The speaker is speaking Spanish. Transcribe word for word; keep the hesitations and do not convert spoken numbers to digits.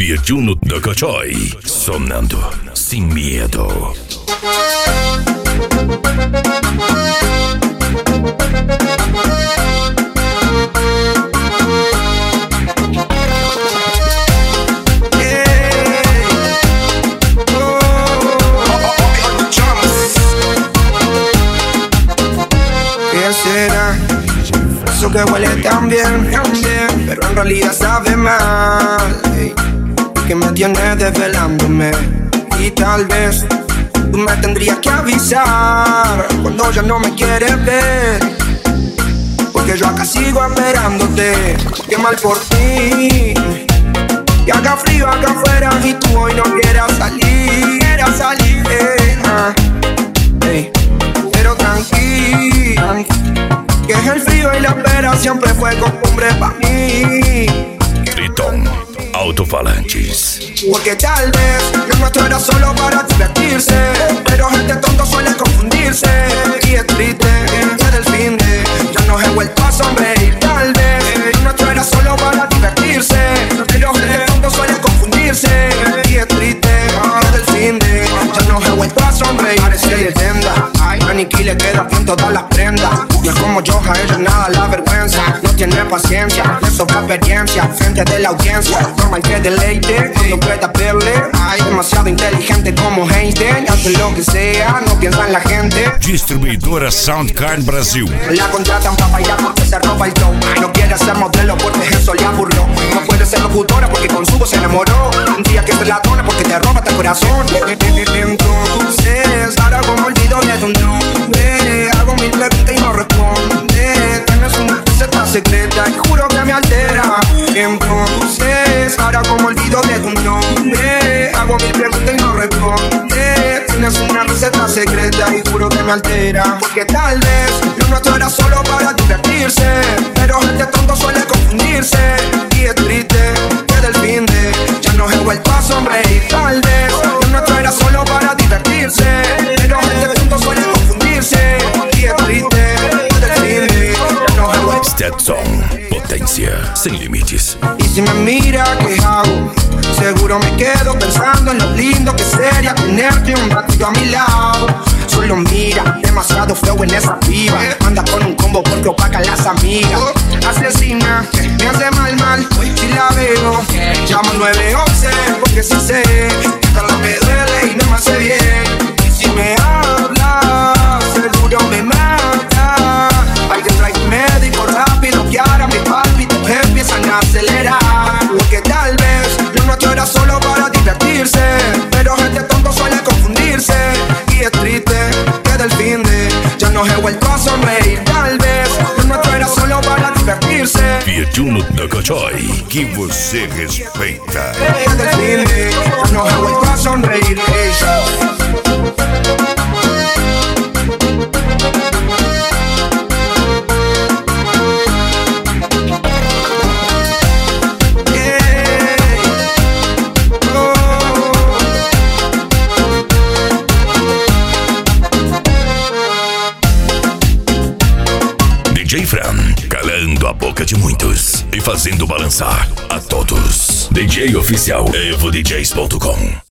Viajuno da Cachai, sonando sem medo. Eso que huele tan bien, tan bien, pero en realidad sabe mal, ey, que me tienes desvelándome. Y tal vez tú me tendrías que avisar cuando ya no me quieres ver, porque yo acá sigo esperándote. Qué mal por ti, que haga frío acá afuera y tú hoy no quieras salir, quieras salir, ey, ah, ey, pero tranquila, que es el frío y la espera siempre fue costumbre para mí. Tritón Autofalantes. Porque tal vez lo nuestro era solo para divertirse, pero gente tonto suele confundirse. Y es triste que del fin de ya nos he vuelto a sonreír. Tal vez lo nuestro era solo para divertirse, pero gente tonto suele confundirse. Y es triste que del fin de ya nos he vuelto a sonreír. Parece leyenda, a Nicky le queda bien todas las prendas. No es como yo, a ella nada la vergüenza. No tiene paciencia, le sobra experiencia frente de la audiencia. Normal que deleite cuando pueda verle. Ay, demasiado inteligente como Einstein. Hace lo que sea, no piensa en la gente. Distribuidora Soundcard Brasil. La contratan para bailar porque se roba el show. No quiere ser modelo porque eso le aburrió. No puede ser locutora porque con su voz se enamoró. Un día que se la dona porque te roba tu corazón. Entonces, ahora como olvido de tu nombre, hago mil preguntas y no responde. Tienes una receta secreta y juro que me altera. Entonces, ahora como olvido de tu nombre, hago mil preguntas y no responde. Tienes una receta secreta y juro que me altera. Porque tal vez lo nuestro era solo para divertirse, pero gente tonto suele confundirse. Y es triste que del fin de ya nos he vuelto a sonreír. Tal vez lo nuestro era solo para divertirse, pero gente tonto suele confundirse. Y es triste que del fin de ya nos he vuelto. Stetson, potencia sin límites. Y si me mira, ¿qué hago? Seguro me quedo pensando en lo lindo que sería tenerte un ratito a mi lado. Solo mira, demasiado feo en esa piba. Anda con un combo porque opaca las amigas. Asesina, me hace mal mal, si la veo. Llamo nueve once porque si sé que tal me duele y no me hace bien. Y si me habla, seguro me mata. Alguien trae un médico rápido que ahora mis pálpitos empiezan a acelerar. Porque tal vez lo nuestro era solo para divertirse, pero gente tonto suele confundirse. Y es triste que del fin de ya nos he vuelto a sonreír. Tal vez lo nuestro era solo para divertirse. Viajuno da Cachai, que você respeita. Que del fin de ya nos he vuelto a sonreír. D J Fran, calando a boca de muitos e fazendo balançar a todos. D J oficial, evo d js ponto com.